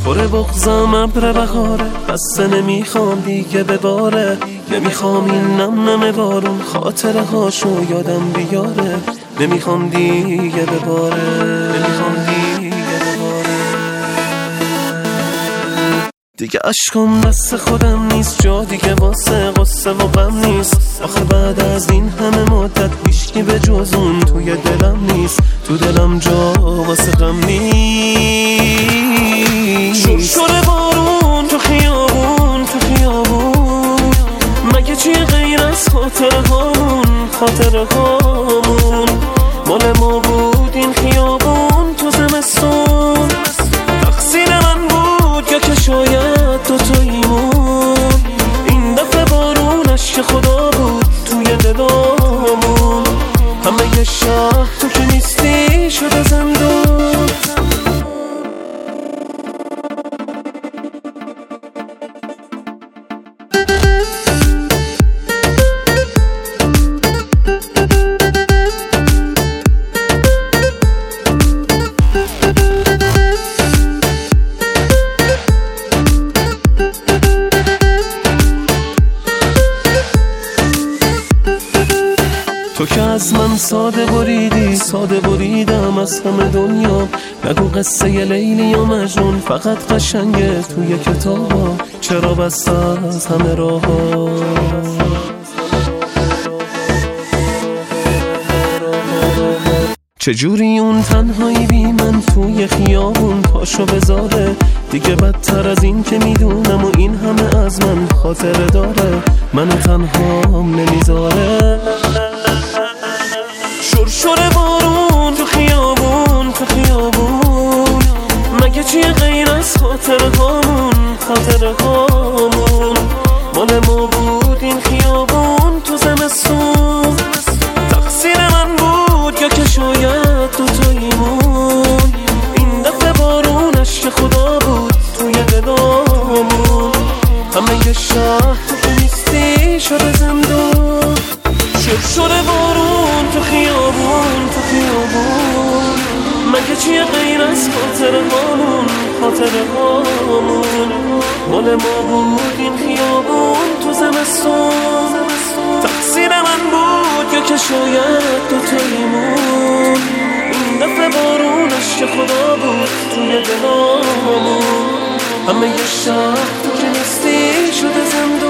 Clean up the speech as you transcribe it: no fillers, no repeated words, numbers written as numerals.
پر بغضم ابر بهاره، بسته نمیخوام دیگه بباره. نمیخوام این نم نم بارون خاطره هاشو یادم بیاره. نمیخوام دیگه بباره، نمیخوام دیگه بباره. دیگه عشقم دست خودم نیست، جا دیگه واسه غصه و غم نیست. آخه بعد از این همه مدت هیچکی به جز اون توی دلم نیست. تو دلم جا واسه غم نیست. شوره بارون تو خیابون، تو خیابون مگه چی غیر از خاطره هامون، خاطره هامون مال ما بود این خیابون تو زمستون. تقصیر من بود یا که شاید دوتاییمون. این دفعه بارونش که خدا بود توی دلامون. همه یه شهر تو که نیستی شده زندون. تو که از من ساده بریدی، ساده بریدم از همه دنیا. نگو قصه لیلی و مجنون فقط قشنگه توی کتابا. چرا بسته از همه راه‌ها؟ چجوری اون تنهایی بی من توی خیابون پاشو بذاره؟ دیگه بدتر از این که میدونم و این همه از من خاطره داره. منو تنهام نمیذاره. شور بارون تو خیابون، تو خیابون مگه چی غیر از خاطره هامون، خاطره هامون مال ما بود این خیابون تو زمستون. تقصیر من بود یا که شاید دوتاییمون. این دفعه بارونش که خدا بود توی دلامون. همه یه شهر تو که نیستی شده زندون. شور بارون تو خیابون، تو خیابون مگه چیه غیر از خاطره هامون، خاطره هامون مال ما بود این خیابون تو زمستون. تقصیر من بود یا که شاید دوتاییمون. این دفعه بارونش که خدا بود توی دلامون. همه یه شهر تو که نیستی شده زندون.